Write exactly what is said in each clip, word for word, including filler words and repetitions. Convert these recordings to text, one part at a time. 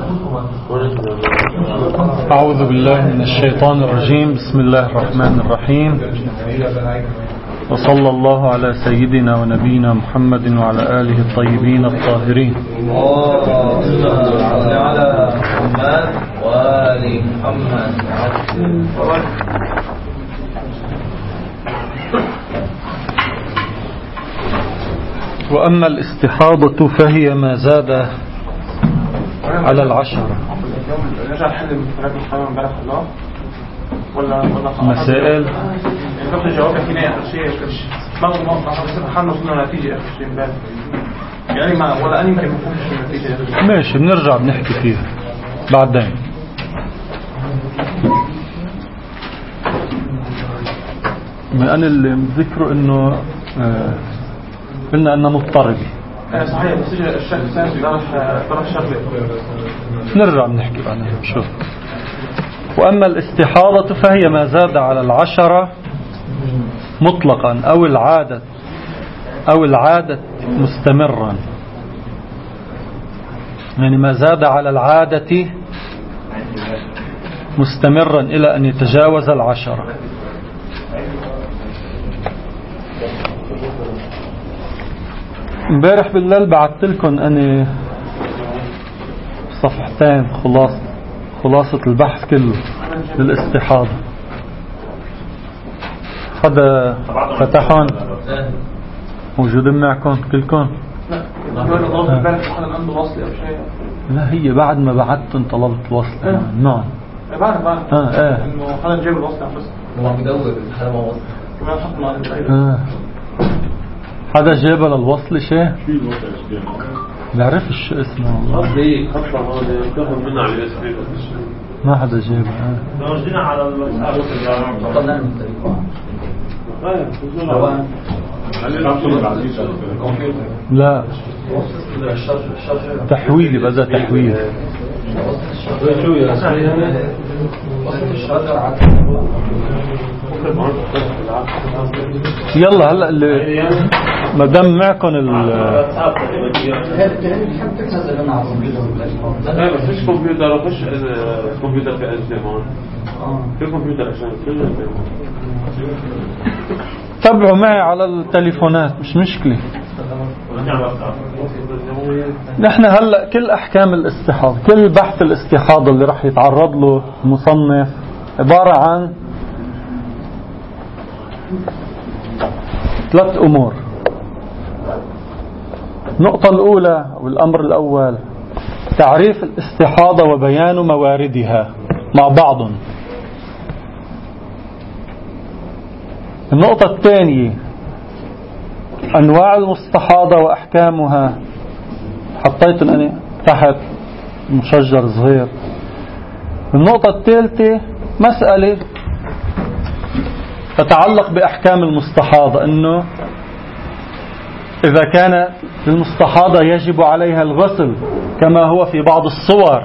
أعوذ بالله من الشيطان الرجيم. بسم الله الرحمن الرحيم، وصلى الله على سيدنا ونبينا محمد وعلى آله الطيبين الطاهرين. على محمد وآل محمد. وأما الاستحاضة فهي ما زاد على العشرة. مسائل ماشي، بنرجع بنحكي فيها بعدين. ما أنا اللي مذكره إنه آه قلنا أنه مضطرب. صحيح، بس الشك الثاني راح راح شغله. نرجع بنحكي عنها. شوف، وأما الاستحاضة فهي ما زاد على العشرة مطلقا أو العادة أو العادة مستمرا، يعني ما زاد على العادة مستمرا إلى أن يتجاوز العشرة. امبارح بالليل بعثت لكم أنا صفحتين خلاصة خلاصة البحث كله للاستحاضة. هذا فتحون موجودين معكم كلكم؟ لا، هي بعد ما بعثتن طلبت وصل. نعم بعد بعد اه اه انه خلينا نجيب الوصل بس هو مدور الحلقة ما وصل كمان حطنا اه حدا جاب للوصل شيء؟ بعرفش اسمه والله. دي خطة هذا تاخذ منها على الاسم ما حدا جابه. لو جينا على الوصل قلنا من لا تحويل، بذا تحويل. يلا هلا اللي ما دام معكم ال لا بس مش كمبيوتر، خش كمبيوتر في الزمان في كمبيوتر عشان تابعوا معي على التليفونات، مش مشكلة. نحن هلأ كل أحكام الاستحاضة، كل بحث الاستحاضة اللي رح يتعرض له مصنف عبارة عن ثلاث أمور. النقطة الأولى والأمر الأول تعريف الاستحاضة وبيان مواردها مع بعض. النقطة الثانية أنواع المستحاضة وأحكامها، حطيت أنا تحت مشجر صغير. النقطة الثالثة مسألة تتعلق بأحكام المستحاضة، أنه إذا كان المستحاضة يجب عليها الغسل كما هو في بعض الصور،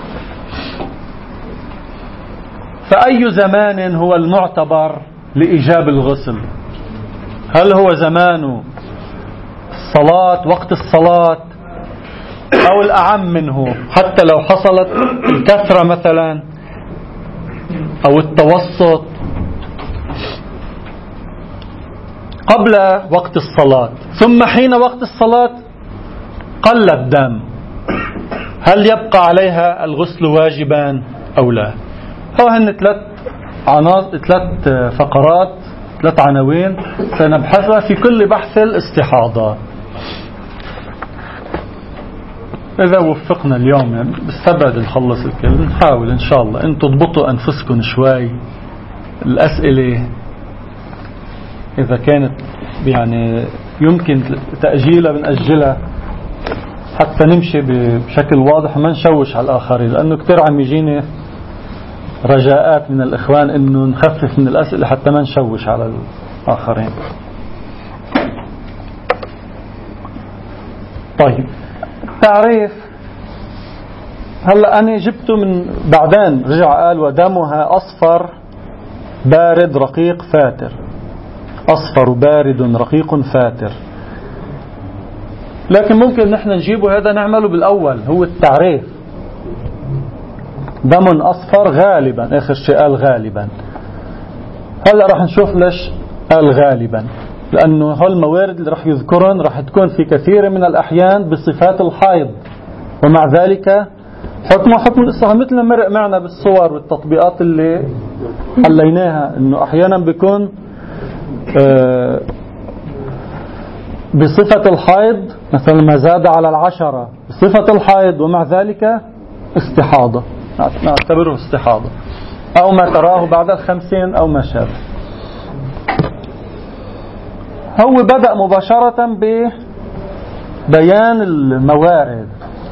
فأي زمان هو المعتبر لإيجاب الغسل؟ هل هو زمان الصلاة وقت الصلاة، أو الأعم منه حتى لو حصلت الكثرة مثلا، أو التوسط قبل وقت الصلاة ثم حين وقت الصلاة قل الدم، هل يبقى عليها الغسل واجبا أو لا؟ هو هن ثلاث عناصر، ثلاث فقرات، ثلاث عناوين سنبحثها في كل بحث الاستحاضة. إذا وفقنا اليوم يعني بستبعد نخلص الكل، نحاول إن شاء الله أن تضبطوا أنفسكم شوي. الأسئلة إذا كانت يعني يمكن تأجيلها بنأجلها حتى نمشي بشكل واضح وما نشوش على الآخرين، لأنه كتير عم يجيني رجاءات من الإخوان إنه نخفف من الأسئلة حتى ما نشوش على الآخرين. طيب، تعريف. هلأ أنا جبته من بعدين رجع قال ودمها أصفر بارد رقيق فاتر. أصفر بارد رقيق فاتر، لكن ممكن نحن نجيبه هذا نعمله بالأول، هو التعريف. دم أصفر غالبا، آخر شيء قال غالبا. هلأ راح نشوف ليش قال غالبا، لأنه هالموارد اللي راح يذكرن راح تكون في كثير من الأحيان بصفات الحيض، ومع ذلك حكمه حكم الاستحاضة، مثل ما مرق معنا بالصور والتطبيقات اللي حليناها، انه احيانا بيكون بصفة الحيض مثلا ما زاد على العشرة بصفة الحيض ومع ذلك استحاضة، نعتبره استحاضة، او ما تراه بعد الخمسين او ما شابه. هو بدأ مباشرة ببيان الموارد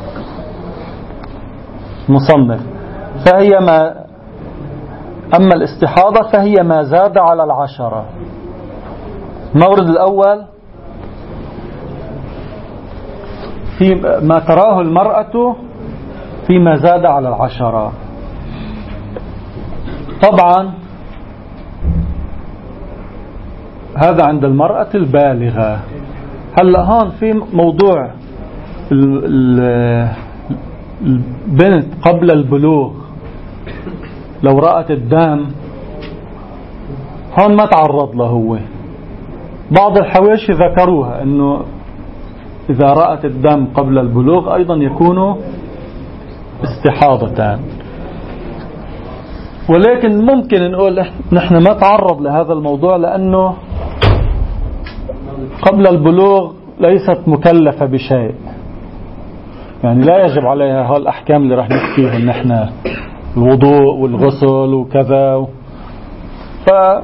مصنف، فهي ما أما الاستحاضة فهي ما زاد على العشرة. المورد الأول في ما تراه المرأة فيما زاد على العشرة. طبعا هذا عند المرأة البالغة. هلا هون في موضوع البنت قبل البلوغ لو رأت الدم، هون ما تعرض له هو. بعض الحواشي ذكروها انه اذا رأت الدم قبل البلوغ ايضا يكون استحاضتان، ولكن ممكن نقول نحن ما تعرض لهذا الموضوع لانه قبل البلوغ ليست مكلفة بشيء، يعني لا يجب عليها هالأحكام اللي راح نحكيها نحن، الوضوء والغسل وكذا، فلا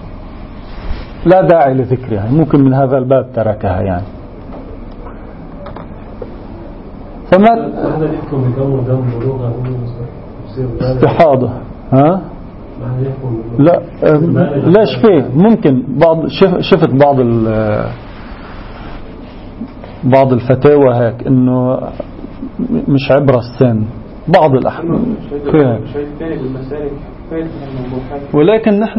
داعي لذكرها، ممكن من هذا الباب تركها يعني. فما استحاضة ها لا ليش فيه ممكن بعض شفت بعض بعض الفتاوى هيك انه مش عبرة السن بعض الأحكام فيها، ولكن نحن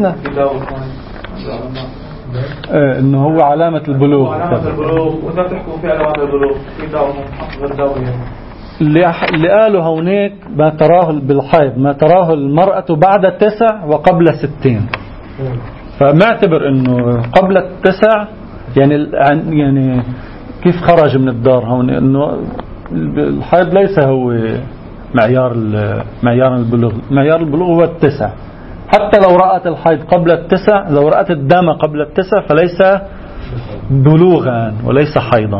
ايه انه هو علامة البلوغ، علامة البلوغ وانت بتحكوا فيها علامة البلوغ في دواء غير دواء اللي اللي قالوا هونيك ما تراه بالحيض ما تراه المرأة بعد التسع وقبل ستين، فمعتبر انه قبل التسع يعني يعني كيف خرج من الدار هون، انه الحيض ليس هو معيار معيار البلوغ، معيار البلوغ هو التسع. حتى لو رأت الحيض قبل التسع، لو رأت الدم قبل التسع فليس بلوغا وليس حيضا.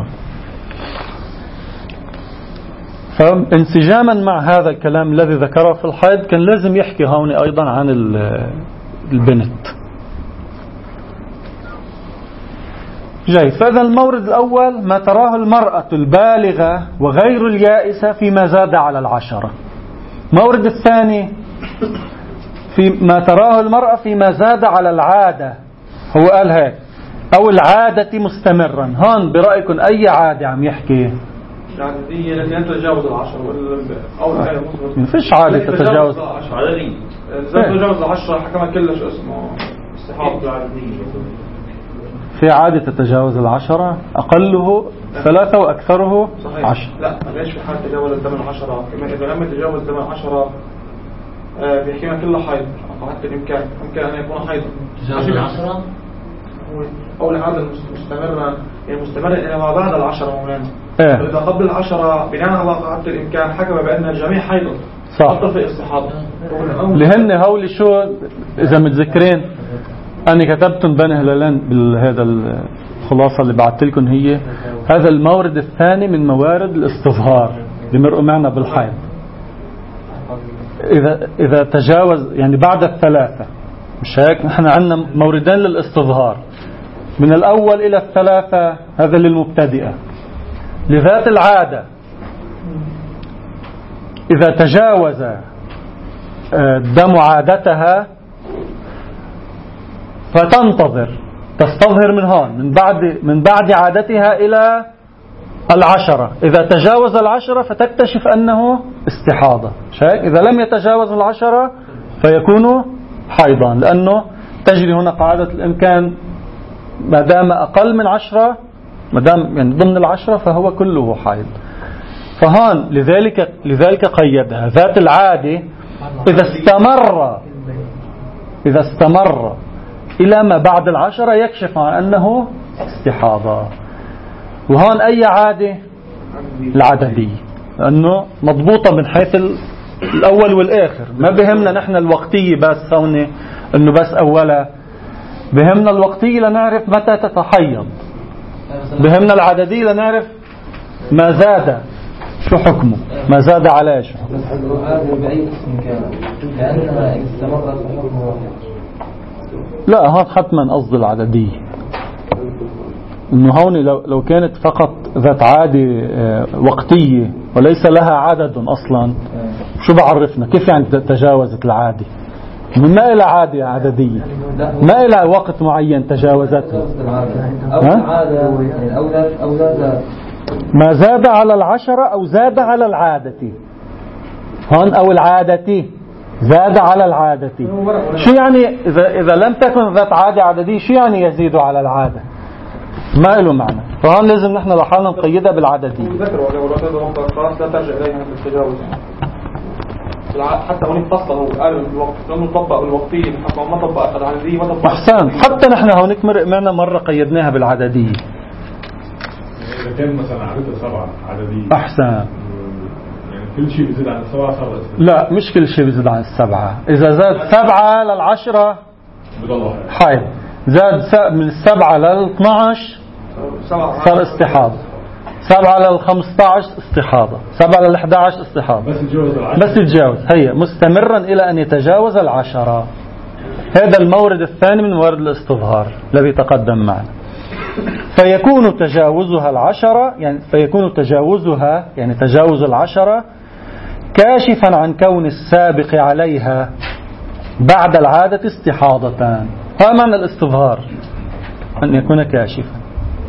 فانسجاما مع هذا الكلام الذي ذكره في الحيض كان لازم يحكي هون أيضا عن البنت. جيد. فإذا المورد الأول ما تراه المرأة البالغة وغير اليائسة فيما زاد على العشرة. المورد الثاني في ما تراه المرأة فيما زاد على العادة، هو قال هيك أو العادة مستمرا. هون برأيكم أي عادة عم يحكي؟ العادية لن تتجاوز العشرة أو العادة ما فيش عادة تتجاوز عادية إذا تتجاوز العشرة حكما كلش اسمه استحاضة العادية. في عادة تتجاوز العشرة أقله ثلاثة وأكثره عشر. لا ليش في حال تجاوز الثمن عشرة؟ كما إذا لم يتجاوز الثمن عشرة بيحكينا كله حيض حتى الإمكان ممكن أن يكون حيضا تجاوز العشرة أو العادة المستمرة يعني مستمرة إلى ما بعد العشرة مولانا. إيه؟ إذا قبل العشرة بناء على قاعدة الإمكان حكم بأن الجميع حيضا صح في استحاضة. لهن هولي شو إذا متذكرين أنا كتبتم بين هلالين بهذا الخلاصة اللي بعثت لكم، هي هذا المورد الثاني من موارد الاستظهار اللي مرقوا معنا بالحيض. إذا إذا تجاوز يعني بعد الثلاثة، مش هيك نحن عندنا موردين للاستظهار من الأول إلى الثلاثة، هذا للمبتدئة. لذات العادة إذا تجاوز الدم عادتها فتنتظر تستظهر من هون من بعد من بعد عادتها إلى العشرة. إذا تجاوز العشرة فتكتشف أنه استحاضة، شايف؟ إذا لم يتجاوز العشرة فيكون حيضا، لأنه تجري هنا قاعدة الإمكان، ما دام أقل من عشرة ما دام يعني ضمن العشرة فهو كله حيض. فهون لذلك لذلك قيدها ذات العادة إذا استمر إذا استمر إلى ما بعد العشرة يكشف عن أنه استحاضة. وهون أي عادة؟ العددية، لأنه مضبوطة من حيث الأول والآخر. ما بهمنا نحن الوقتية بس هون أنه بس أولا، بهمنا الوقتية لنعرف متى تتحيض، بهمنا العددية لنعرف ما زاد شو حكمه، ما زاد عليه شو حكمه. لا هون حتما قصد العددية، انه هون لو لو كانت فقط ذات عادة وقتية وليس لها عدد اصلا، شو بعرفنا كيف يعني تجاوزت العادة؟ ما إلى عادة عددية، ما إلى وقت معين تجاوزته. ما زاد على العشرة أو زاد على العادة. هون أو العادة زاد على العادة. شو يعني إذا إذا لم تكن ذات عادة عددية؟ شو يعني يزيد على العادة؟ ما له معنى. فهون لازم نحن لحالنا نقيدها بالعددية. خلاص لا ترجع إليها من التجاوز. حتى هون فصل هو قال الوقت لأنه طبق الوقتية، حتى ما طبق العددية ما طبق. أحسن. حتى نحن هونك مرق معنا مرة قيدناها بالعددية. إذا كان مثلا عددها سبعة عددية. أحسن. يعني كل شيء بيزيد عن السبعة صار. لا مش كل شيء بيزيد عن السبعة. إذا زاد سبعة للعشرة حيض، زاد من السبعة للاثناعش صار استحاضة، سبعة للخمسطعش استحاضة، سبعة للحداعش استحاضة. بس يتجاوز العشرة، بس يتجاوز هي مستمرا إلى أن يتجاوز العشرة. هذا المورد الثاني من موارد الاستظهار الذي تقدم معنا. فيكون تجاوزها العشرة يعني فيكون تجاوزها يعني تجاوز العشرة كاشفا عن كون السابق عليها بعد العادة استحاضتان. هذا معنى الاستظهار، أن يكون كاشفا.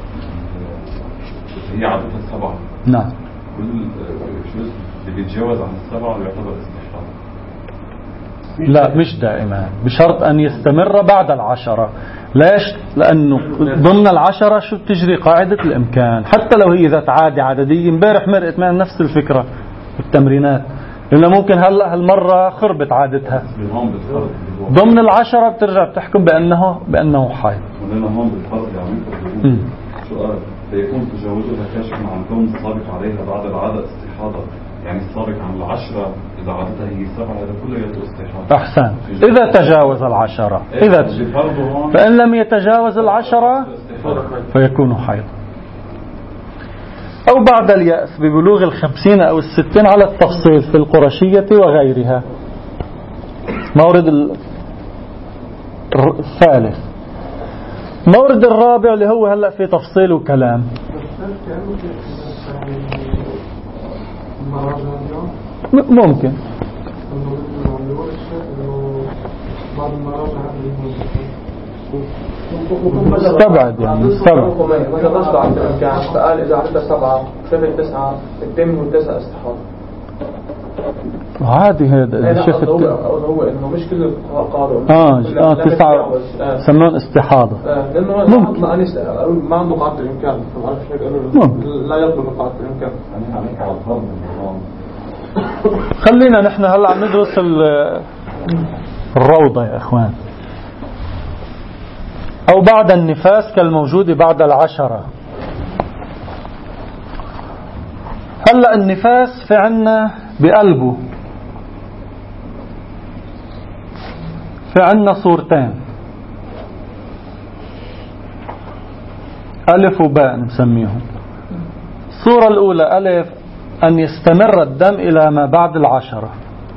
هي عادتها السبعة. نعم. كل شو اللي بيتجاوز عن السبعة يعتبر استحاضة. لا مش دائما، بشرط أن يستمر بعد العشرة. ليش؟ لأنه ضمن العشرة شو بتجري قاعدة الإمكان، حتى لو هي ذات عادة عددية. امبارح مرقت معنا نفس الفكرة بالتمرينات، لأنه ممكن هلأ هالمرة خربت عادتها. ضمن العشرة بترجع بتحكم بأنه بأنه حيض. ولأنه هون بالفرق يعني سؤال فيكون تجاوزها كاشفا عن كون السابق عليها بعد العادة استحاضة، يعني السابق عن العشرة إذا عادتها هي سبعة هذا كله يأتي استحاضة. أحسن. إذا تجاوز العشرة، إذا فإن لم يتجاوز العشرة فيكون حيض. أو بعد اليأس ببلوغ الخمسين أو الستين على التفصيل في القرشية وغيرها. مورد الثالث. مورد الرابع اللي هو هلأ في تفصيل وكلام. ممكن استبعد يعني استبعد. فقال إذا عدتها سبعة ثبت تسعة الدم والتسعة استحاضة. عادي هذا اللي شفت هو هو إنه مش كل قاعدة اه اه تسعة سمون استحاضة. لأنه ممكن ما أنيس ما عنده قاعدة الإمكان، ما بعرف شو يقولوا لا يطلب قاعدة الإمكان. خلينا نحن هلا عم ندرس الروضة يا إخوان. أو بعد النفاس كالموجود بعد العشرة. هلا النفاس في عنا بقلبه في عنا صورتين، ألف وباء نسميهم. الصورة الأولى ألف أن يستمر الدم إلى ما بعد العشرة،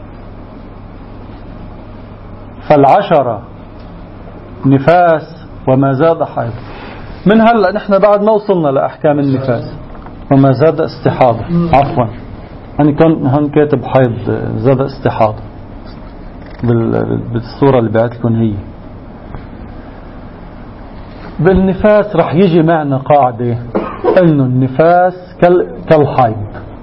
فالعشرة نفاس وما زاد حيض. من هلأ نحن بعد ما وصلنا لأحكام النفاس وما زاد استحاضة. عفوا أنا كان هون كاتب حيض، زاد استحاضة بالصورة اللي بعت لكم. هي بالنفاس رح يجي معنا قاعدة إنه النفاس كالحيض،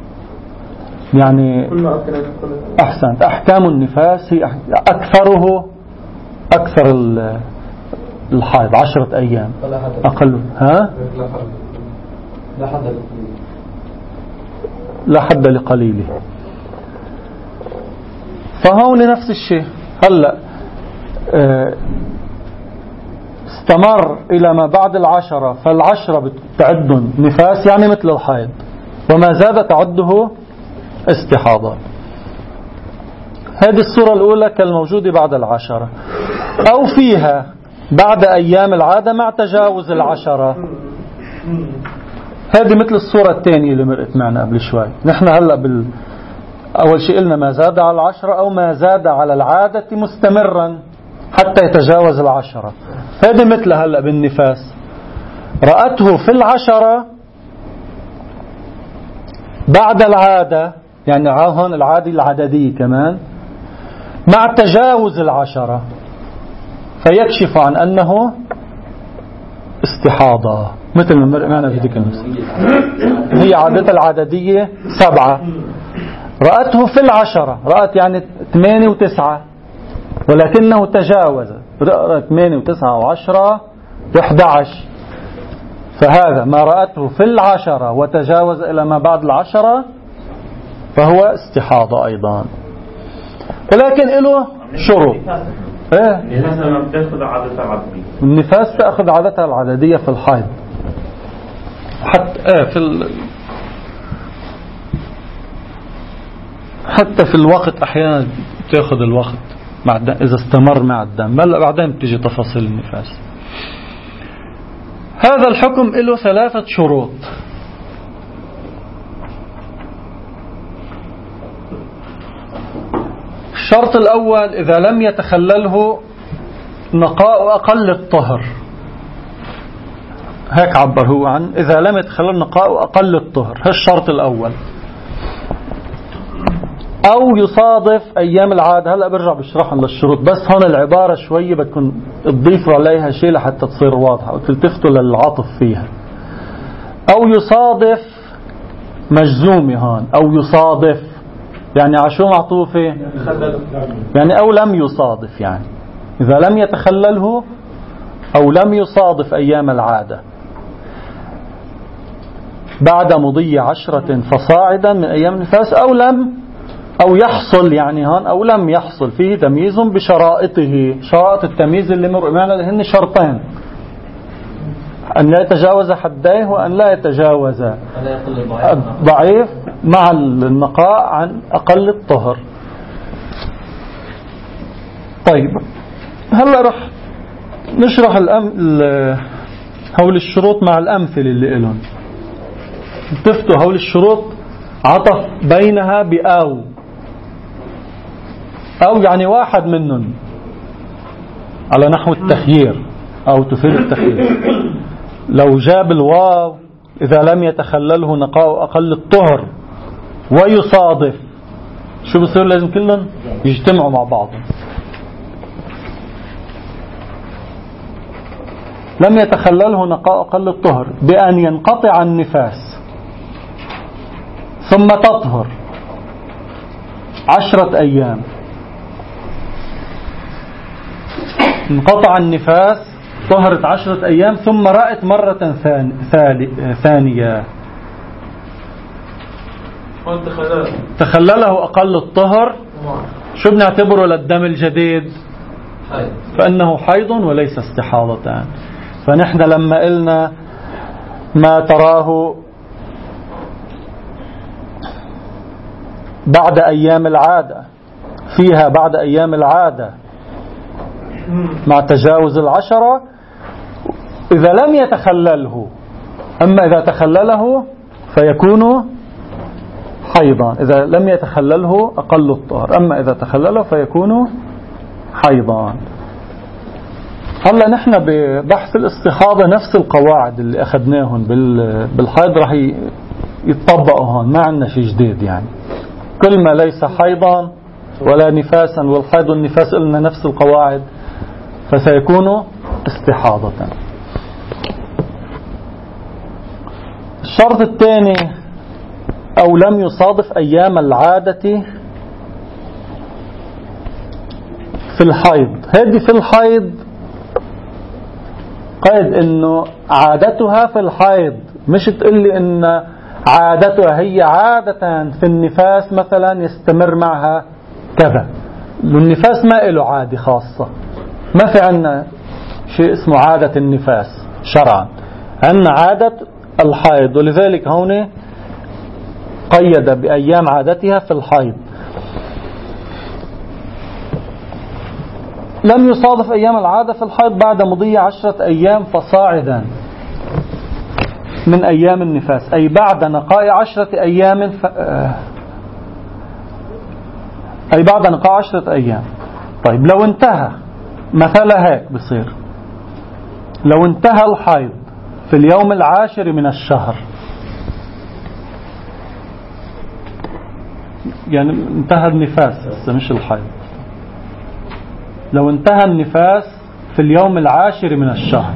يعني أحسنت. أحكام النفاس هي أكثره أكثر الحيض عشرة أيام أقل. ها لا حد لا حد لقليله. فهون نفس الشيء. هلأ استمر إلى ما بعد العشرة، فالعشرة بتعدهم نفاس يعني مثل الحيض، وما زاد تعده استحاضة. هذه الصورة الأولى كالموجود بعد العشرة، أو فيها بعد أيام العادة مع تجاوز العشرة. هذه مثل الصورة الثانية اللي مرقت معنا قبل شوي. نحن هلأ بال أول شيء قلنا ما زاد على العشرة أو ما زاد على العادة مستمرا حتى يتجاوز العشرة. هذه مثل هلأ بالنفاس، رأته في العشرة بعد العادة، يعني هون العادة العددية كمان مع تجاوز العشرة، فيكشف عن أنه استحاضة مثل ما مرق معنا في ذيك النص. هي عادة العددية سبعة، رأته في العشرة، رأت يعني ثمانية وتسعة، ولكنه تجاوز، رأت ثمانية وتسعة وعشرة وإحدى عشر، فهذا ما رأته في العشرة وتجاوز إلى ما بعد العشرة فهو استحاضة أيضا، ولكن له شروط. إيه؟ النفاس تأخذ عادتها العددية في الحيض حتى إيه في ال... حتى في الوقت أحيانا تأخذ الوقت مع الدم إذا استمر مع الدم. هلا بعدين بتيجي تفاصيل النفاس. هذا الحكم له ثلاثة شروط. الشرط الأول إذا لم يتخلله نقاء أقل الطهر، هيك عبر هو عن إذا لم يتخلل نقاء أقل الطهر، هذا الشرط الأول. أو يصادف أيام العادة. هلأ برجع بشرحهم للشروط، بس هون العبارة شوية بدكم تضيفوا عليها شيء لحتى تصير واضحة وتلتفتوا للعطف فيها. أو يصادف مجزومة هون، أو يصادف يعني عشو معطوفة، يعني أو لم يصادف، يعني إذا لم يتخلله أو لم يصادف أيام العادة بعد مضي عشرة فصاعدا من أيام النفاس، أو لم أو يحصل، يعني هون أو لم يحصل، فيه تمييز بشرائطه. شرائط التمييز اللي مر معنا هن شرطين: أن لا يتجاوز حديه وأن لا يتجاوز الضعيف مع النقاء عن أقل الطهر. طيب هلا رح نشرح الأم... هول الشروط مع الأمثلة اللي إلهم. انتفتوا هول الشروط عطف بينها بأو، أو يعني واحد منهم على نحو التخيير أو تفيد التخيير. لو جاب الواو إذا لم يتخلله نقاء أقل الطهر ويصادف، شو بصير؟ لازم كلهم يجتمعوا مع بعض. لم يتخلله نقاء أقل الطهر بأن ينقطع النفاس ثم تطهر عشرة أيام. انقطع النفاس، طهرت عشرة أيام، ثم رأت مرة ثانية تخلله أقل الطهر، شو بنعتبره للدم الجديد؟ فإنه حيض وليس استحاضة. فنحن لما قلنا ما تراه بعد أيام العادة، فيها بعد أيام العادة مع تجاوز العشرة، إذا لم يتخلله، أما إذا تخلله فيكون حيضا. إذا لم يتخلله أقل الطهر، أما إذا تخلله فيكون حيضا. هلا نحن ببحث الاستحاضة نفس القواعد اللي أخذناهم بالحيض راح يتطبقوا هون، ما عندنا شيء جديد. يعني كل ما ليس حيضا ولا نفاسا، والحيض والنفاس قلنا نفس القواعد، فسيكون استحاضة. الشرط الثاني أو لم يصادف أيام العادة في الحيض. هذه في الحيض قيد إنه عادتها في الحيض، مش تقولي إن عادتها هي عادة في النفاس مثلا يستمر معها كذا. النفاس ما له عادة خاصة، ما في عنا شيء اسمه عادة النفاس شرعا، عنا عادة الحيض، ولذلك هون قيد بأيام عادتها في الحيض. لم يصادف أيام العادة في الحيض بعد مضي عشرة أيام فصاعدا من أيام النفاس، أي بعد نقاء عشرة أيام ف... أي بعد نقاء عشرة أيام. طيب لو انتهى مثلا هيك بصير، لو انتهى الحيض في اليوم العاشر من الشهر، يعني انتهى النفاس مش الحيض، لو انتهى النفاس في اليوم العاشر من الشهر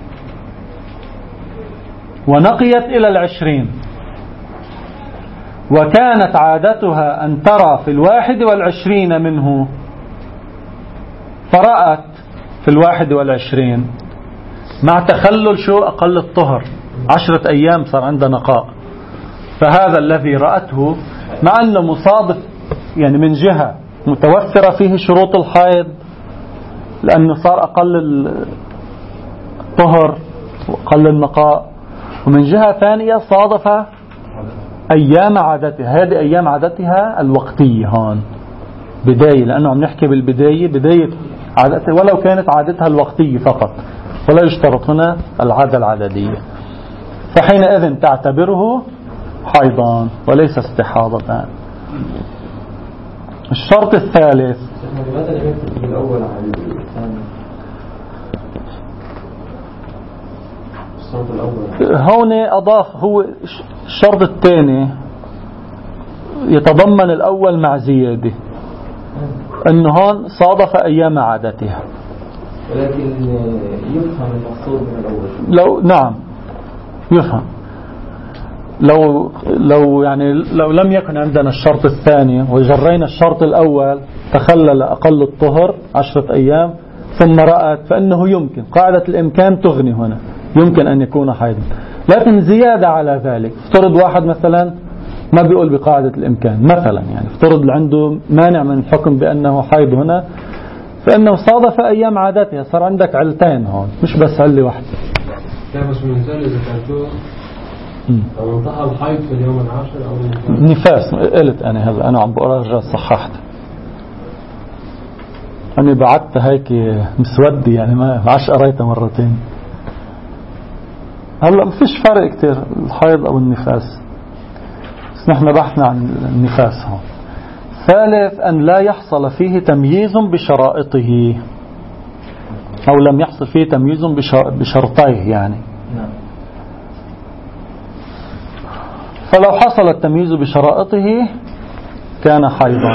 ونقيت إلى العشرين، وكانت عادتها أن ترى في الواحد والعشرين منه، فرأت في الواحد والعشرين مع تخلل شو أقل الطهر عشرة أيام صار عندها نقاء، فهذا الذي رأته مع أنه مصادف يعني من جهة متوفرة فيه شروط الحيض لأنه صار أقل الطهر وأقل النقاء، ومن جهة ثانية صادف أيام عادتها، هذه أيام عادتها الوقتية هون بداية، لأنه عم نحكي بالبداية بداية عادتها ولو كانت عادتها الوقتية فقط، ولا يشترط هنا العادة العددية، فحينئذ تعتبره حيضان وليس استحاضتان. الشرط الثالث هون أضاف هو الشرط الثاني يتضمن الأول مع زيادة، أنه هون صادف أيام عادتها، ولكن يفهم المقصود من الأول. لو نعم يفهم، لو لو يعني لو لم يكن عندنا الشرط الثاني وجرينا الشرط الأول تخلل أقل الطهر عشرة أيام ثم رأت، فإنه يمكن قاعدة الإمكان تغني هنا، يمكن أن يكون حيضا. لكن زيادة على ذلك، افترض واحد مثلا ما بيقول بقاعدة الإمكان مثلا، يعني افترض عنده مانع من الحكم بأنه حيض هنا، فإنه صادف أيام عادتها، صار عندك علتين هون مش بس علة واحدة. كيف بس من مثال إذا كانتو لو انتهى الحيض في اليوم العاشر أو نفاس، قلت أنا هلا أنا عم بقرأ صححت، أنا بعدت هيك مسودي يعني ما عاش قريتها مرتين. هلا ما فيش فرق كتير الحيض أو النفاس، بس نحن بحثنا عن النفاس هون. ثالث أن لا يحصل فيه تمييز بشرائطه، أو لم يحصل فيه تمييز بشرطيه يعني. فلو حصل التمييز بشرائطه كان حيضا،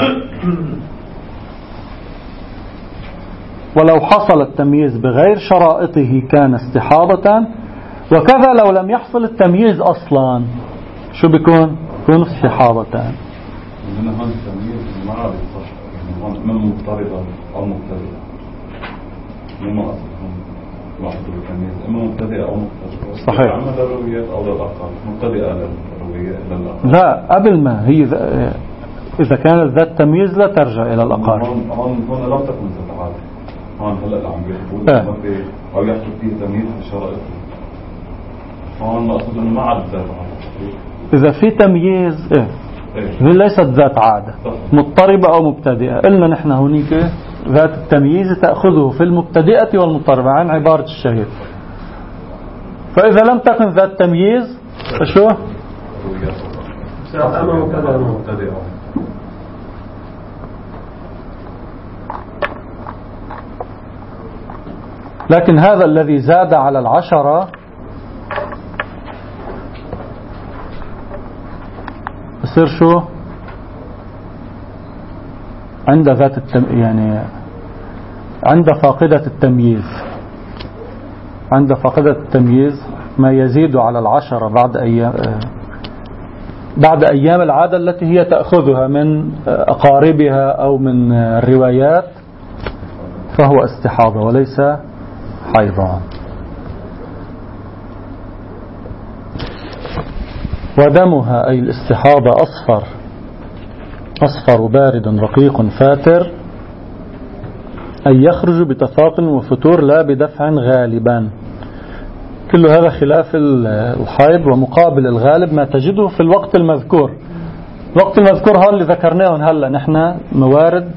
ولو حصل التمييز بغير شرائطه كان استحاضة، وكذا لو لم يحصل التمييز أصلا شو بيكون؟ بيكون استحاضتان. هنا هون التمييز ما عاد يصح، يعني هون ما مضطردة أو مبتدئة، مو أصلا لاحظوا التمييز إما مبتدئة أو مبتدئة. صحيح. أما للرويات أو للأقل مبتدئة للرويات للأقل. لا قبل ما هي إذا كانت ذات تمييز لا ترجع إلى الأقل. هون هون هون لم تكن ذات عادة، هون هلا اللي عم بيقول ما في أو يحصل فيه تمييز بشرائط، هون مقصود إنه ما عاد ذات عادة. إذا في تمييز إيه هي ليست ذات عادة، مضطربة أو مبتدئة. قلنا نحن هونيك ذات التمييز تأخذه في المبتدئة والمضطربة عن عبارة الشهير. فإذا لم تكن ذات تمييز فشو؟ لكن هذا الذي زاد على العشرة يصير شو؟ عند ذات التم... يعني عند فاقدة التمييز، عند فاقدة التمييز ما يزيد على العشرة بعد أيام بعد أيام العادة التي هي تأخذها من أقاربها أو من الروايات فهو استحاضة وليس حيضان. ودمها أي الاستحاضة أصفر أصفر بارد رقيق فاتر أي يخرج بتثاقل وفتور لا بدفع غالبا. كل هذا خلاف الحيض، ومقابل الغالب ما تجده في الوقت المذكور. الوقت المذكور هذا اللي ذكرناه هلا نحن، موارد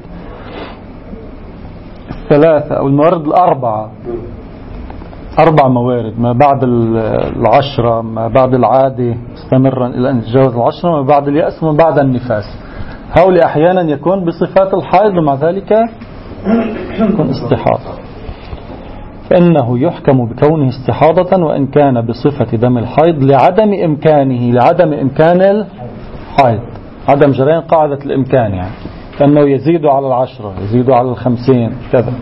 الثلاثة أو الموارد الأربعة، أربع موارد، ما بعد العشرة، ما بعد العادة مستمرا إلى أن يتجاوز العشرة، ما بعد اليأس، وما بعد النفاس. هؤلاء أحيانا يكون بصفات الحيض ومع ذلك يكون استحاضة، فإنه يحكم بكونه استحاضة وإن كان بصفة دم الحيض لعدم إمكانه، لعدم إمكان الحيض، عدم جريان قاعدة الإمكان، يعني فإنه يزيد على العشرة، يزيد على الخمسين كذا.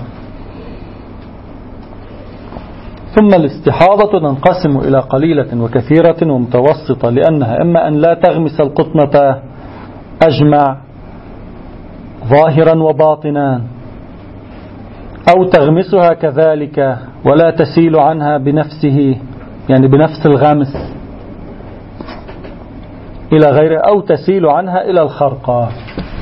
ثم الاستحاضة تنقسم إلى قليلة وكثيرة ومتوسطة، لأنها إما أن لا تغمس القطنة أجمع ظاهرا وباطنا، أو تغمسها كذلك ولا تسيل عنها بنفسه، يعني بنفس الغمس إلى غيره، أو تسيل عنها إلى الخرقة.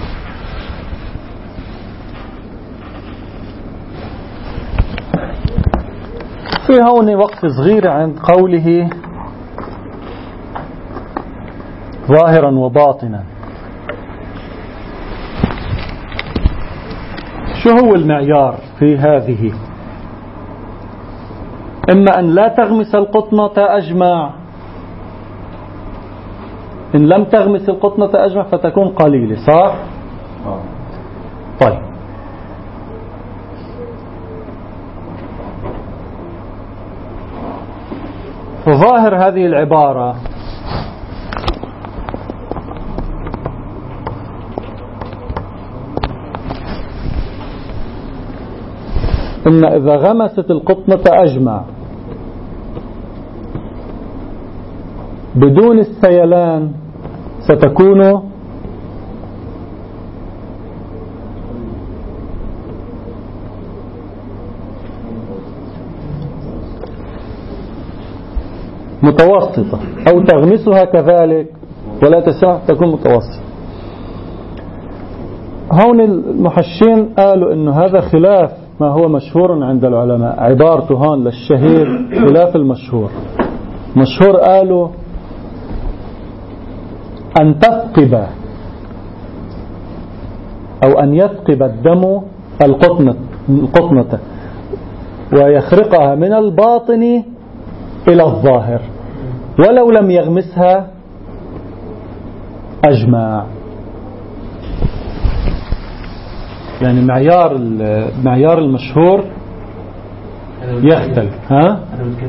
في هون وقت صغير عند قوله ظاهرا وباطنا. شو هو المعيار في هذه؟ إما أن لا تغمس القطنة أجمع، إن لم تغمس القطنة أجمع فتكون قليلة، صح؟ طيب، فظاهر هذه العبارة إن إذا غمست القطنة أجمع بدون السيلان ستكون متوسطة، أو تغمسها كذلك ولا تسع تكون متوسطة. هون المحشين قالوا إنه هذا خلاف ما هو مشهور عند العلماء، عبارته هون للشهير خلاف المشهور. مشهور قالوا أن تثقب أو أن يثقب الدم القطنة القطنة ويخرقها من الباطن إلى الظاهر ولو لم يغمسها أجمع. يعني معيار المعيار المشهور يختلف. ها؟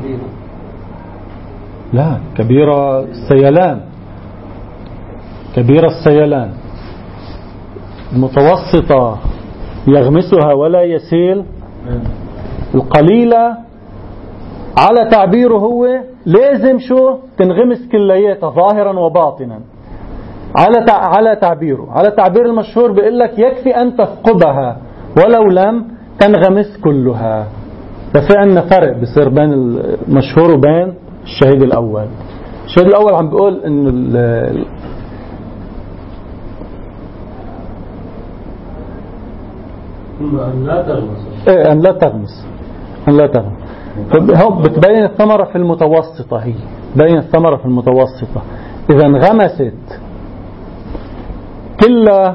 لا، كبيرة السيلان، كبيرة السيلان. المتوسطة يغمسها ولا يسيل. القليلة على تعبيره هو لازم شو تنغمس كلياتها ظاهرا وباطنا، على على تعبيره. على تعبير المشهور بيقول لك يكفي أن تثقبها ولو لم تنغمس كلها. ففي عندنا فرق بصير بين المشهور وبين الشهيد الأول. الشهيد الأول عم بيقول إنه أن لا تغمس. إيه، أن لا تغمس، أن لا تغمس. بتبين الثمرة في المتوسطة، هي بين الثمرة في المتوسطة. إذا انغمست كلها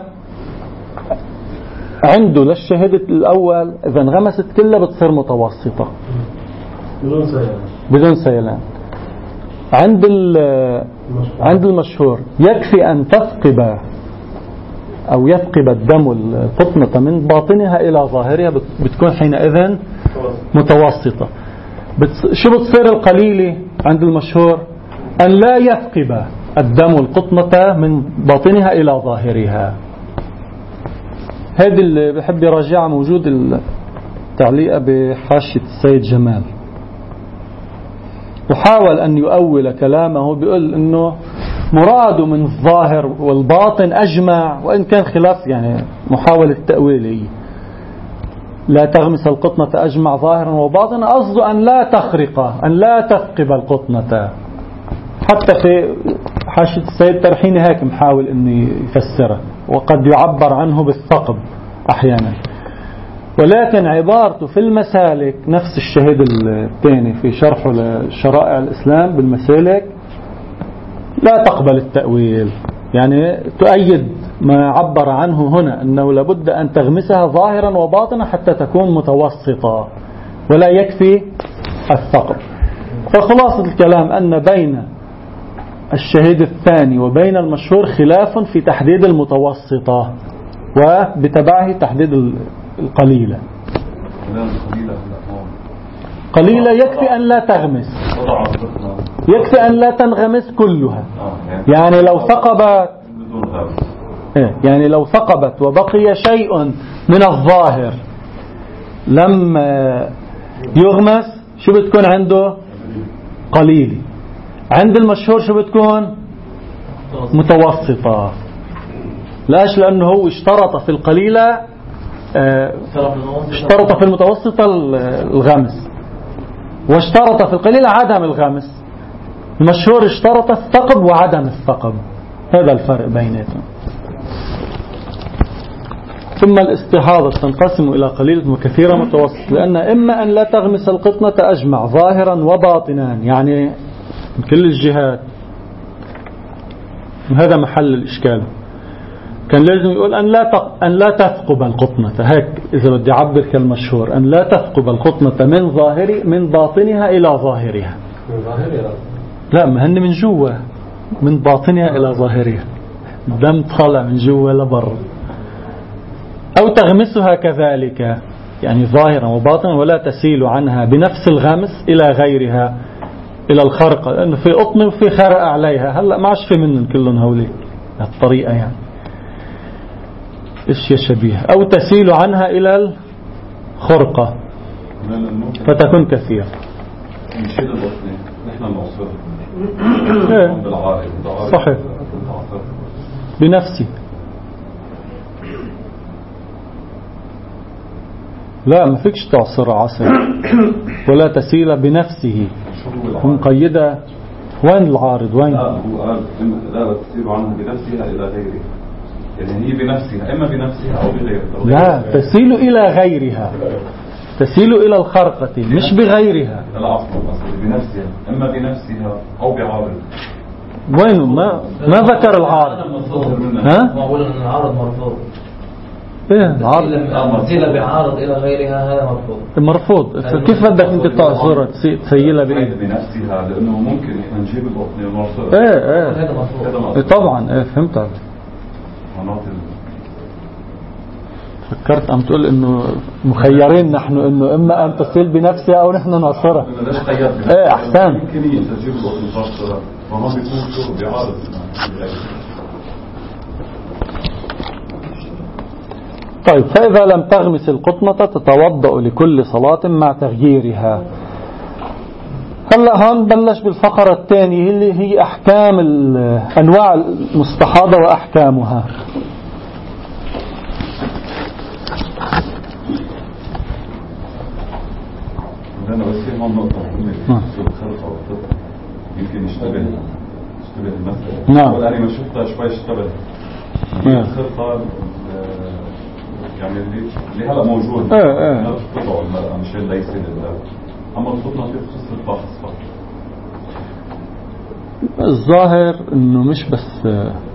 عنده للشهيد الأول، إذا انغمست كلها بتصير متوسطة بدون سيلان. بدون سيلان. عند عند المشهور يكفي أن تثقب أو يثقب الدم القطنة من باطنها إلى ظاهرها، بتكون حينئذ متوسطة. شو بتصير القليلة عند المشهور؟ أن لا يثقب الدم القطنة من باطنها إلى ظاهرها. هذا اللي بحب يراجعها، موجود التعليق بحاشية السيد جمال، وحاول أن يؤول كلامه، بيقول إنه مراده من الظاهر والباطن أجمع، وإن كان خلاف يعني محاولة تأويلية. لا تغمس القطنة أجمع ظاهرا وباطنا، قصده أن لا تخرق، أن لا تثقب القطنة. حتى في حاشية السيد ترحيني هيك محاول أن يفسره، وقد يعبر عنه بالثقب أحيانا. ولكن عبارته في المسالك نفس الشهيد الثاني في شرحه لشرائع الإسلام بالمسالك لا تقبل التأويل، يعني تؤيد ما عبر عنه هنا أنه لابد أن تغمسها ظاهرا وباطنا حتى تكون متوسطة ولا يكفي الثقب. فخلاصة الكلام أن بين الشهيد الثاني وبين المشهور خلاف في تحديد المتوسطة وبتبعه تحديد القليلة. قليلة يكفي أن لا تغمس، يكفي أن لا تنغمس كلها. يعني لو ثقبت يعني لو ثقبت وبقي شيء من الظاهر لم يغمس شو بتكون عنده؟ قليل. عند المشهور شو بتكون؟ متوسطة. لاش؟ لأنه هو اشترط في القليلة اشترط في المتوسطة الغمس واشترط في القليلة عدم الغمس. المشهور اشترط الثقب وعدم الثقب، هذا الفرق بيناتهم. ثم الاستحاضة تنقسم إلى قليلة وكثيرة متوسط، لأن إما أن لا تغمس القطنة أجمع ظاهرا وباطنا، يعني من كل الجهات. وهذا محل الإشكال. كان لازم يقول أن لا أن لا تثقب القطنة، هيك إذا بدي أعبر كالمشهور، أن لا تثقب القطنة من ظاهر من باطنها إلى ظاهرها. من ظاهرها؟ لا، ما هن من جوا، من باطنها إلى ظاهرها، الدم طالع من جوا لبر. أو تغمسها كذلك، يعني ظاهرا وباطنا، ولا تسيل عنها بنفس الغمس إلى غيرها، إلى الخرقة، لأنه في قطن وفي خرق عليها. هلأ ما عادش في منهم كلهم هولي الطريقة، يعني اشياء شبيهة. أو تسيل عنها إلى الخرقة فتكون كثيرة. نشيل البطن نحن نعصر بالعارض. صحيح، بنفسي. لا، ما فيكش تعصر عصر ولا تسيل بنفسه، مقيدة. وين العارض؟ وين؟ لا، هو قال لا تسيل عنها بنفسها إلى غيرها، يعني هي بنفسها، إما بنفسها أو بغيرها. لا، تسيل إلى غيرها، تسيل إلى الخرقة مش بغيرها. لا، عفوا، بنفسها، إما بنفسها أو بعارض. وين؟ ما ما ذكر العارض. ها؟ ما أقول أن العارض مرفوض. ايه العارض تسيل بعارض إلى غيرها، هذا مرفوض. مرفوض. كيف بدك انت تعصرها تسيلها بايدك؟ بنفسها، لأنه ممكن إحنا نجيب القطن ونعصرها. ايه ايه هذا مرفوض. طبعا ايه فهمت. فكرت أم تقول إنه مخيرين نحن إنه إما أن تسيل بنفسها أو نحن نعصرها. إيه أحسن. يمكن تجيب القطن تعصرها، فما بيكون شو بعارض. طيب، فإذا لم تغمس القطنة تتوضأ لكل صلاة مع تغييرها. هلا هون بلش بالفقرة الثانية اللي هي أحكام أنواع المستحاضة وأحكامها. أنا بس في هون نقطة مهمة في الخرقة والقطن، يمكن يشتبه يشتبه المسألة. نعم. والآن ما شفتها شوي اشتبه. الخرقة يعني اللي اللي هلا موجود. ايه ايه. تطلع المرأة مشان ليس لله. أما القطنة في خصوص الفحص فقط. الظاهر إنه مش بس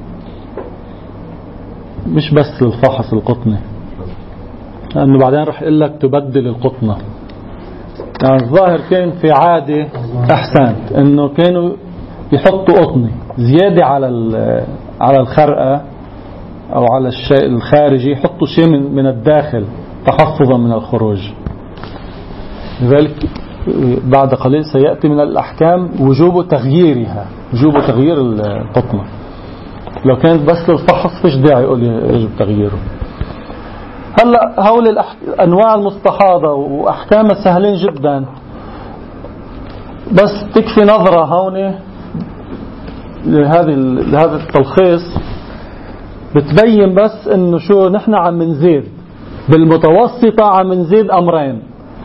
مش بس للفحص القطنة، لأنه بعدين رح يقول لك تبدل القطنة. يعني الظاهر كان في عادة أحسنت إنه كانوا يحطوا قطنة زيادة على على الخرقة أو على الشيء الخارجي، يحطوا شيء من من الداخل تحفظا من الخروج. لذلك بعد قليل سيأتي من الأحكام وجوب تغييرها، وجوب تغيير القطنة. لو كانت بس للفحص فيش داعي يقول يجب تغييره. هلا هول الأح... أنواع المستحاضة وأحكامها سهلين جدا، بس تكفي نظرة هون لهذه لهذا التلخيص بتبين بس إنه شو نحن عم نزيد بالمتوسطة، عم نزيد أمرين،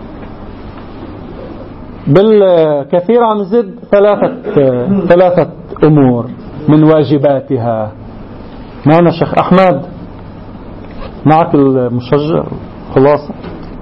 بالكثير عم نزيد ثلاثة ثلاثة أمور من واجباتها. معنا شيخ أحمد، معك المشجع خلاص.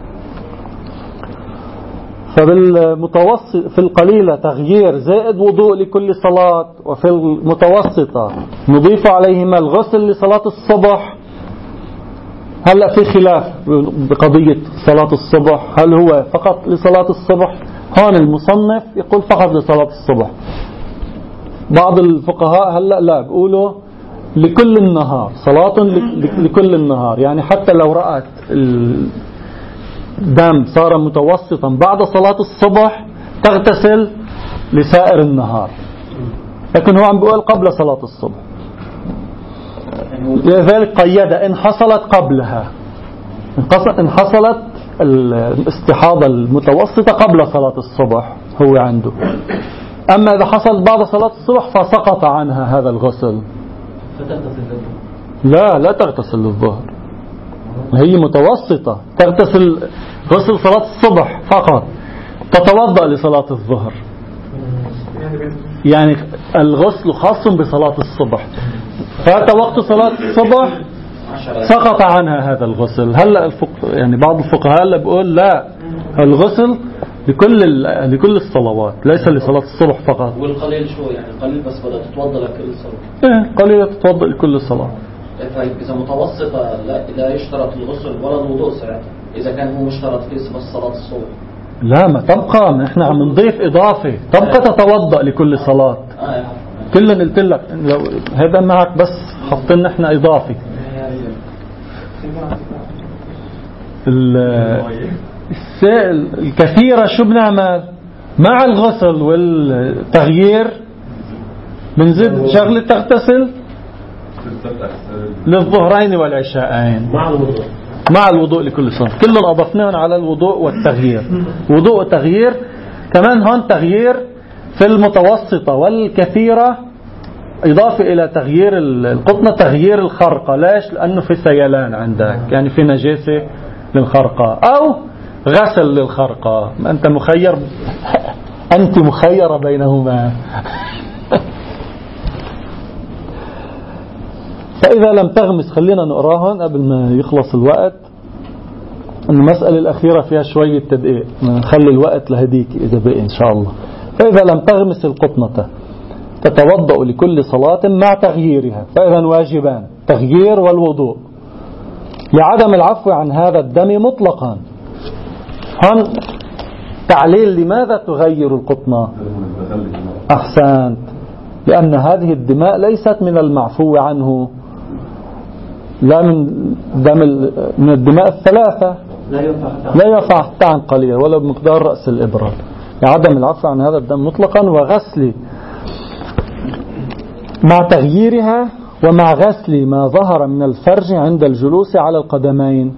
فبالمتوسط في القليلة تغيير زائد وضوء لكل صلاة، وفي المتوسطة نضيف عليهما الغسل لصلاة الصبح. هلأ في خلاف بقضية صلاة الصبح، هل هو فقط لصلاة الصبح؟ هون المصنف يقول فقط لصلاة الصبح. بعض الفقهاء هلأ لا بيقولوا لكل النهار، صلاة لكل النهار، يعني حتى لو رأت الدم صار متوسطا بعد صلاة الصبح تغتسل لسائر النهار، لكن هو عم بيقول قبل صلاة الصبح. لذلك قيد إن حصلت قبلها، إن حصلت الاستحاضة المتوسطة قبل صلاة الصبح هو عنده. أما إذا حصل بعد صلاة الصبح فسقط عنها هذا الغسل. لا لا تغتسل للظهر، هي متوسطة، تغتسل غسل صلاة الصبح فقط، تتوضأ لصلاة الظهر. يعني الغسل خاص بصلاة الصبح، فات وقت صلاة الصبح سقط عنها هذا الغسل. هلا الفق... يعني بعض الفقهاء اللي بيقول لا، الغسل لكل ال... لكل الصلوات ليس لصلاة الصبح فقط. والقليل شو يعني؟ قليل بس بدها تتوضأ لكل صلاة. ايه قليل تتوضأ لكل صلاة. طيب إذا متوسطة لا, لا يشترط الغسل ولا الوضوء ساعتها، إذا كان هو مشترط فيه بس صلاة الصبح. لا ما تبقى، نحن عم نضيف إضافة، تبقى تتوضأ لكل صلاة. آه كلن قلت لك لو هذا معك بس حطين نحن إضافة. السائل الكثيرة شو بنعمل مع الغسل والتغيير؟ بنزيد شغلة تغتسل للظهرين والعشاءين مع الوضوء مع الوضوء لكل صلاة، كلهم أضفناهم على الوضوء والتغيير. وضوء وتغيير كمان هون تغيير في المتوسطة والكثيرة، إضافة إلى تغيير القطنة تغيير الخرقة. ليش؟ لأنه في سيلان عندك، يعني في نجاسة للخرقة أو غسل للخرقة. أنت مخير أنت مخيرة بينهما. فإذا لم تغمس، خلينا نقراهن قبل ما يخلص الوقت. المسألة الأخيرة فيها شوية تدقيق، نخلي الوقت لهديك إذا بقي إن شاء الله. فإذا لم تغمس القطنة تتوضأ لكل صلاة مع تغييرها، فإذا واجبان تغيير والوضوء لعدم العفو عن هذا الدم مطلقا. هون تعليل لماذا تغير القطنة؟ أحسنت، لأن هذه الدماء ليست من المعفو عنه، لا من دم من الدماء الثلاثة، لا يرفع حتى عن قليل ولا بمقدار رأس الإبرة، لعدم العفو عن هذا الدم مطلقا. وغسل مع تغييرها ومع غسل ما ظهر من الفرج عند الجلوس على القدمين،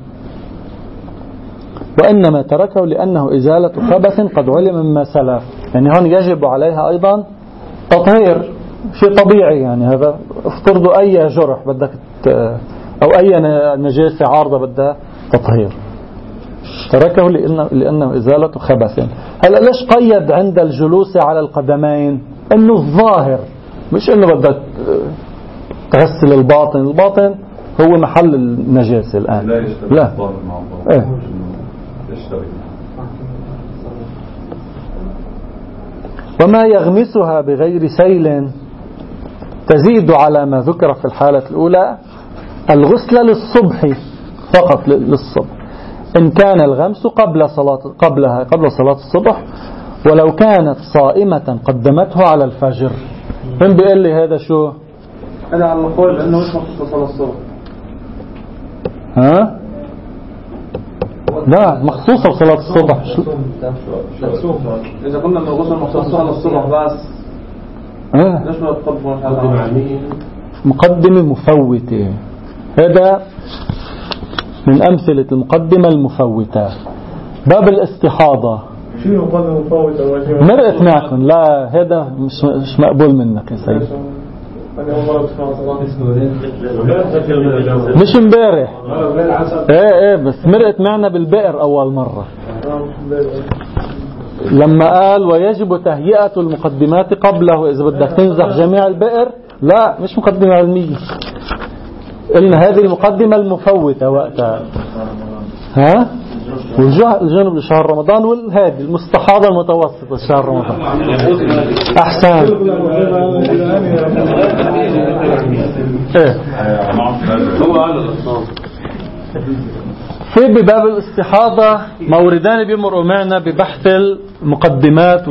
وإنما تركه لأنه إزالة خبث قد علم مما سلف. يعني هون يجب عليها أيضا تطهير، شيء طبيعي. يعني هذا افترضوا أي جرح بدك أو أي نجاسة عارضة بدها تطهير، تركه لأنه, لأنه إزالة خبث. هلأ ليش قيد عند الجلوس على القدمين؟ إنه الظاهر، مش إنه بدك تغسل الباطن. الباطن هو محل النجاسة الآن. لا لا إيه. وما يغمسها بغير سيل تزيد على ما ذكر في الحالة الأولى الغسل للصبح فقط، للصبح إن كان الغمس قبل صلاة قبلها قبل صلاة الصبح، ولو كانت صائمة قدمته على الفجر. من بيقول لي هذا شو؟ هذا على القول أنه مش مخصوص صلاة الصبح. ها؟ لا مخصوصة بصلاة الصبح. إذا قلنا أن الغسل مخصوص صلاة الصبح بس، اه ليش ما تقدمه مقدمة مفوتة؟ هذا من أمثلة المقدمة المفوتة. باب الاستحاضة شنو مقدمة مفوتة؟ مرقت معكم؟ لا هذا مش مش مقبول منك يا سيد. مش امبارح. ايه ايه بس مرقت معنا بالبئر اول مرة لما قال ويجب تهيئة المقدمات قبله اذا بدك تنزح جميع البئر. لا مش مقدمة علمية، قلنا هذه المقدمة المفوتة وقتها. ها والجنب لشهر رمضان، والهادي المستحاضة المتوسطة لشهر رمضان. أحسن. إيه في بباب الاستحاضة موردان بيمروا معنا ببحث المقدمات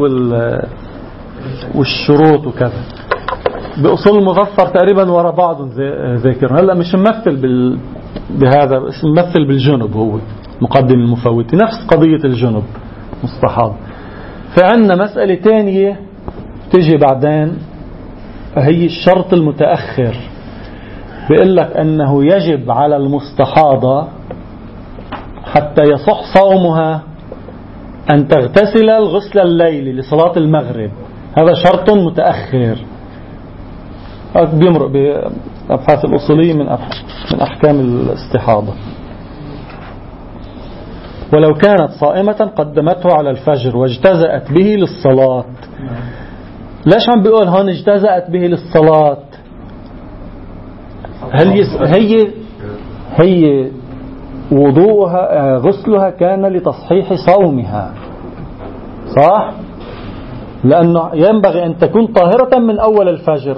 والشروط وكذا. بأصول المظفر تقريبا ورا بعض ذاكر. هلا مش ممثل بال... بهذا، بس ممثل بالجنب، هو مقدم المفوت نفس قضية الجنب مستحاض. فعندنا مسألة تانية تجي بعدين، هي الشرط المتأخر. بيقول لك أنه يجب على المستحاضة حتى يصح صومها أن تغتسل الغسل الليلي لصلاة المغرب. هذا شرط متأخر بيمرق بأبحاث الأصولية من من أحكام الاستحاضة. ولو كانت صائمة قدمته على الفجر واجتزأت به للصلاة. ليش عم بيقول هون اجتزأت به للصلاة؟ هل يس... هي هي وضوءها غسلها كان لتصحيح صومها، صح؟ لأنه ينبغي أن تكون طاهرة من أول الفجر.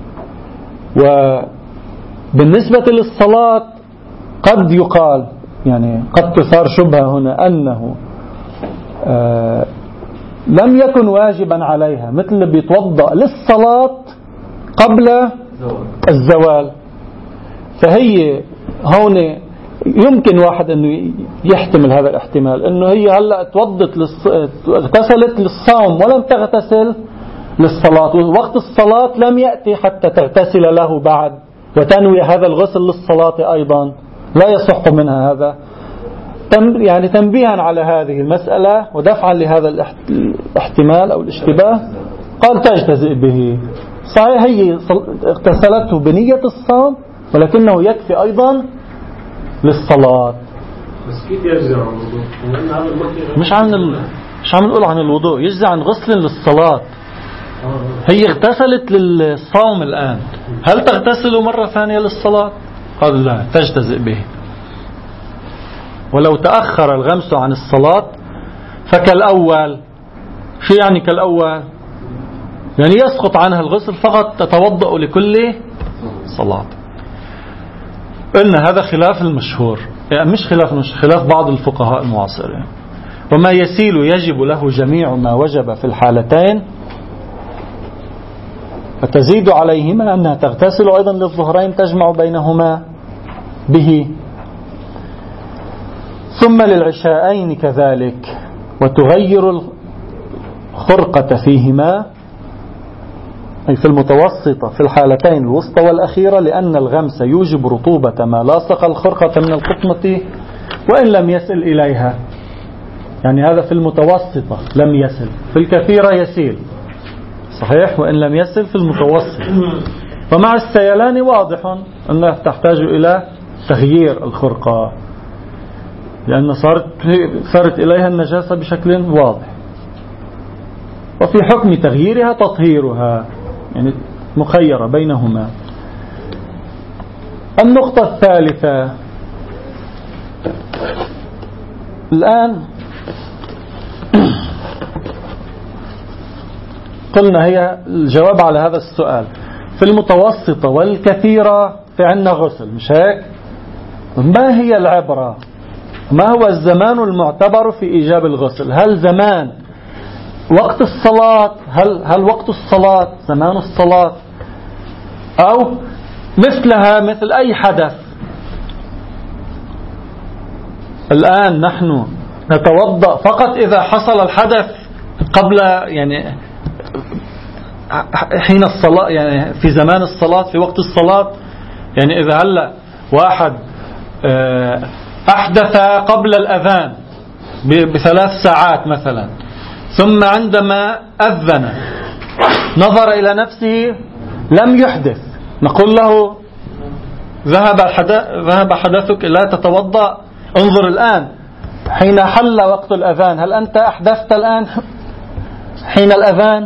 وبالنسبة للصلاة قد يقال، يعني قد تثار شبهة هنا، أنه آه لم يكن واجبا عليها، مثل بيتوضأ للصلاة قبل الزوال. فهي هون يمكن واحد أنه يحتمل هذا الاحتمال، أنه هي هلأ توضت للص... اغتسلت للصوم ولم تغتسل للصلاة، ووقت الصلاة لم يأتي حتى تغتسل له بعد وتنوي هذا الغسل للصلاة أيضا، لا يصح منها هذا. تم يعني تنبيها على هذه المسألة ودفعا لهذا الاحتمال أو الاشتباه قال تجتزئ به. صحيح هي اغتسلته بنية الصوم، ولكنه يكفي أيضا للصلاة. بس كيف يجزع عن الوضوء؟ مش عن ال... مش عم نقول عن الوضوء، يجزع عن غسل للصلاة. هي اغتسلت للصوم الآن، هل تغتسل مرة ثانية للصلاة؟ قال لا، تجتزئ به. ولو تأخر الغمس عن الصلاة فكالأول. شو يعني كالأول؟ يعني يسقط عنها الغسل، فقط تتوضأ لكل صلاة. قلنا هذا خلاف المشهور، يعني مش خلاف مش خلاف بعض الفقهاء المعاصرين. وما يسيل يجب له جميع ما وجب في الحالتين، فتزيد عليهما أنها تغتسل أيضا للظهرين تجمع بينهما به، ثم للعشاءين كذلك، وتغير الخرقة فيهما، أي في المتوسطة في الحالتين الوسطى والأخيرة، لأن الغمس يوجب رطوبة ما لاصق الخرقة من القطمة وإن لم يصل إليها. يعني هذا في المتوسطة لم يصل، في الكثيرة يسيل صحيح، وإن لم يصل في المتوسط. فمع السيلان واضح أنها تحتاج إلى تغيير الخرقة، لأن صارت صارت إليها النجاسة بشكل واضح. وفي حكم تغييرها تطهيرها، يعني مخيرة بينهما. النقطة الثالثة الآن قلنا هي الجواب على هذا السؤال. في المتوسطة والكثيرة في عنا غسل، مش هيك؟ ما هي العبرة؟ ما هو الزمان المعتبر في إيجاب الغسل؟ هل زمان وقت الصلاة، هل هل وقت الصلاة زمان الصلاة، أو مثلها مثل أي حدث؟ الآن نحن نتوضأ فقط إذا حصل الحدث قبل، يعني حين الصلاة، يعني في زمان الصلاة في وقت الصلاة. يعني إذا هلأ واحد أحدث قبل الأذان بثلاث ساعات مثلا، ثم عندما أذن نظر إلى نفسه لم يحدث، نقول له ذهب ذهب حدثك، لا تتوضأ، انظر الآن حين حل وقت الأذان، هل أنت أحدثت الآن حين الأذان؟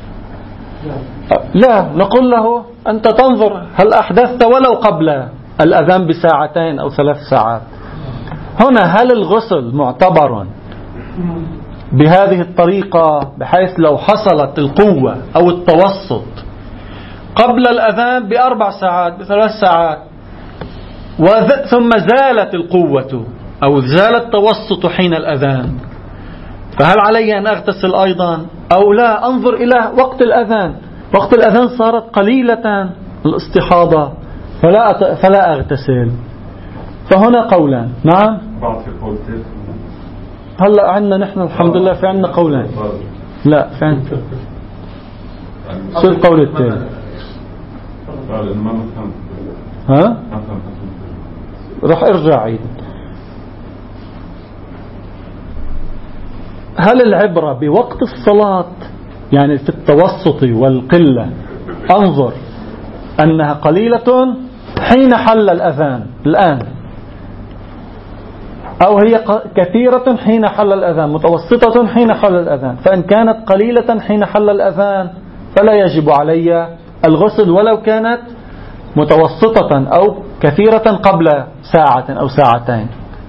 لا، نقول له أنت تنظر هل أحدثت ولو قبل الأذان بساعتين أو ثلاث ساعات. هنا هل الغسل معتبر بهذه الطريقة بحيث لو حصلت القوة أو التوسط قبل الأذان بأربع ساعات بثلاث ساعات ثم زالت القوة أو زال التوسط حين الأذان، فهل علي أن أغتسل أيضا أو لا؟ أنظر إلى وقت الأذان، وقت الأذان صارت قليلة الاستحاضة فلا فلا أغتسل. فهنا قولان. نعم. هلا عندنا نحن الحمد لله في عندنا قولان. لا في عندنا شو القول الثاني؟ ها؟ راح ارجع عيد. هل العبرة بوقت الصلاة يعني في التوسط والقلة أنظر أنها قليلة حين حل الأذان الآن، أو هي كثيرة حين حل الأذان، متوسطة حين حل الأذان؟ فإن كانت قليلة حين حل الأذان فلا يجب علي الغسل ولو كانت متوسطة أو كثيرة قبل ساعة أو ساعتين.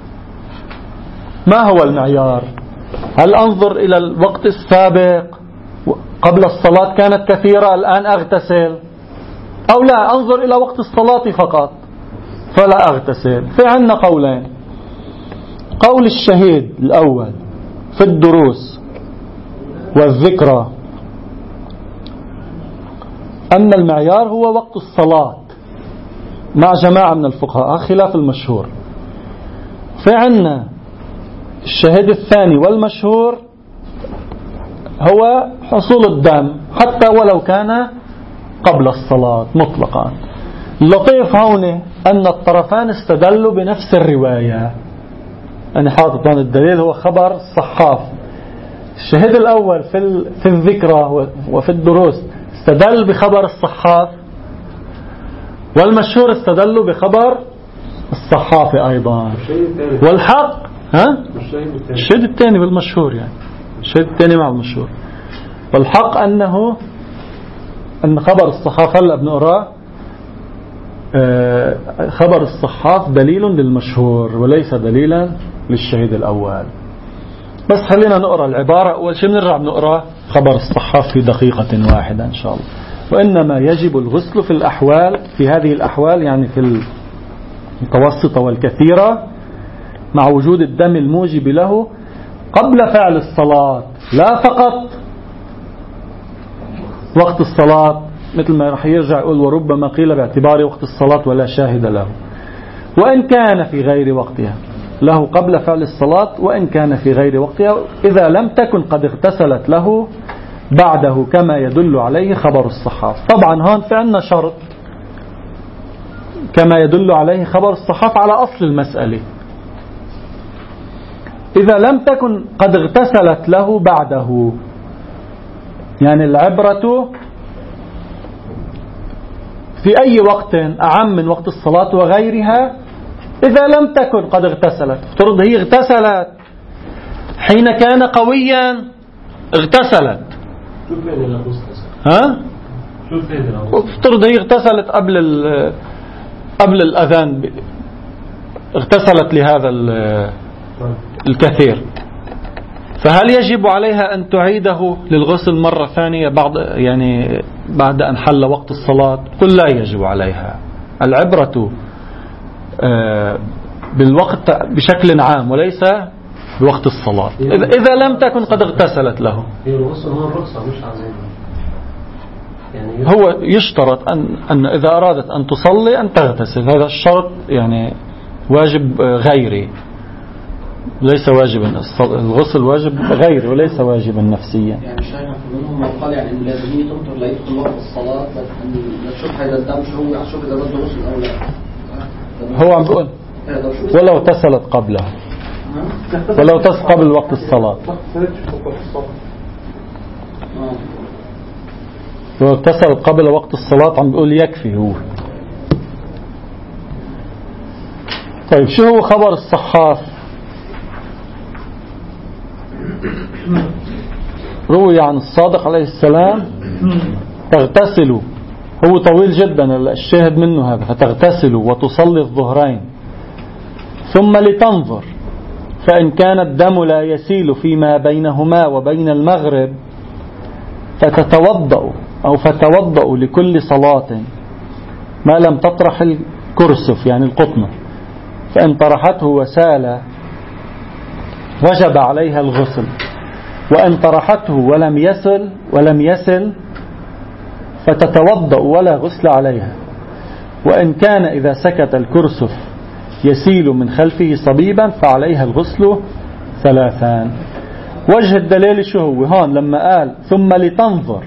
ما هو المعيار؟ هل أنظر إلى الوقت السابق قبل الصلاة كانت كثيرة الآن أغتسل، أو لا أنظر إلى وقت الصلاة فقط فلا أغتسل؟ في عندنا قولين. قول الشهيد الأول في الدروس والذكرى أن المعيار هو وقت الصلاة مع جماعة من الفقهاء خلاف المشهور. في عندنا الشهيد الثاني والمشهور هو حصول الدم حتى ولو كان قبل الصلاة مطلقا. اللطيف هون أن الطرفان استدلوا بنفس الرواية. أنا حاطط هون الدليل هو خبر الصحاف. الشهيد الأول في في الذكرى وفي الدروس استدل بخبر الصحاف، والمشهور استدلوا بخبر الصحاف أيضا. والحق ها الشهيد الثاني بالمشهور، يعني الشهيد الثاني مع المشهور. والحق أنه أن خبر الصحاف هلا بنقرأ خبر الصحاف دليل للمشهور وليس دليلا للشهيد الأول. بس خلينا نقرأ العبارة أول شيء، بنرجع بنقرأ خبر الصحاف في دقيقة واحدة إن شاء الله. وإنما يجب الغسل في الأحوال، في هذه الأحوال يعني في المتوسطة والكثيرة مع وجود الدم الموجب له قبل فعل الصلاة، لا فقط وقت الصلاة، مثل ما رح يرجع يقول وربما قيل باعتبار وقت الصلاة ولا شاهد له. وإن كان في غير وقتها له قبل فعل الصلاة، وإن كان في غير وقتها إذا لم تكن قد اغتسلت له بعده كما يدل عليه خبر الصحاف. طبعا هون في عندنا شرط كما يدل عليه خبر الصحاف على أصل المسألة. إذا لم تكن قد اغتسلت له بعده، يعني العبرة في أي وقت أعم من وقت الصلاة وغيرها. إذا لم تكن قد اغتسلت، افترض هي اغتسلت حين كان قويا، اغتسلت ها افترض هي اغتسلت قبل قبل الأذان، اغتسلت لهذا الكثير، فهل يجب عليها أن تعيده للغسل مرة ثانية بعد يعني بعد أن حل وقت الصلاة؟ قل لا يجب عليها. العبرة بالوقت بشكل عام وليس بوقت الصلاة إذا لم تكن قد اغتسلت له. هو يشترط أن, أن إذا أرادت أن تصلي أن تغتسل، هذا الشرط يعني واجب غيري ليس واجبا. الغسل واجب غيري وليس واجبا نفسيا. يعني شايف منهم قال يعني إن لازم تنطر لا يدخل وقت الصلاة، لا تشوف هذا الدم شو هو يشوف إذا بده غسل أو لا. هو عم بيقول ولو اغتسلت قبله، ولو اغتسلت قبل وقت الصلاة، لو اغتسلت قبل وقت الصلاة عم بيقول يكفي هو. طيب شو هو خبر الصحاف؟ روي عن الصادق عليه السلام تغتسل، هو طويل جدا الشاهد منه هذا، فتغتسل وتصلي الظهرين ثم لتنظر فإن كان الدم لا يسيل فيما بينهما وبين المغرب فتتوضأ أو فتوضأ لكل صلاة ما لم تطرح الكرسف يعني القطنة، فإن طرحته وسال وجب عليها الغسل، وإن طرحته ولم يسل ولم يسل فتتوضأ ولا غسل عليها. وإن كان إذا سكت الكرسف يسيل من خلفه صبيبا فعليها الغسل ثلاثان. وجه الدليل شو هو هون لما قال ثم لتنظر،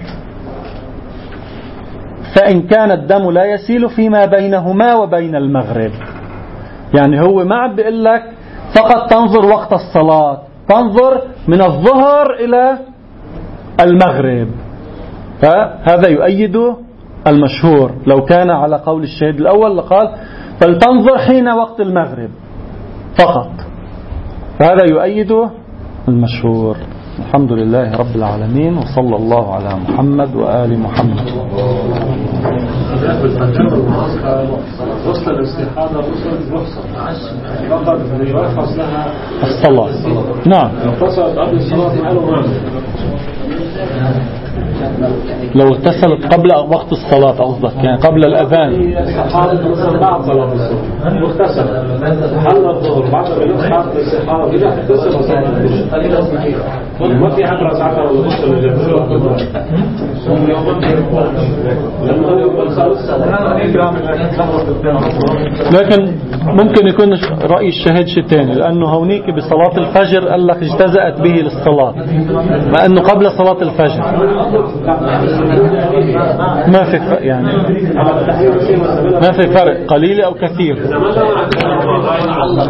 فإن كان الدم لا يسيل فيما بينهما وبين المغرب، يعني هو ما عم بيقول لك فقط تنظر وقت الصلاة، تنظر من الظهر إلى المغرب. فهذا يؤيد المشهور. لو كان على قول الشهيد الأول لقال فلتنظر حين وقت المغرب فقط، فهذا يؤيد المشهور. الحمد لله رب العالمين، وصلى الله على محمد وآل محمد. غسل الاستحاضة غسل محصن فقط يرخص لها الصلاة. نعم لو فصلت قبل الصلاة معلوم عنه، لو اغتسلت قبل وقت الصلاة قصدك يعني قبل الأذان. استحاضة مثلا بعد صلاة الصبح مغتسل حل الظهر بعد ما يصحى الاستحاضة كده تغتسل وصلاة ما في عبرة ساعتها ولا غسل الجنة لكن ممكن يكون رأي الشهيد شيء تاني، لأنه هونيك بصلاة الفجر قال لك اجتزأت به للصلاة، مع أنه قبل صلاة الفجر ما في فرق يعني ما في فرق قليل أو كثير.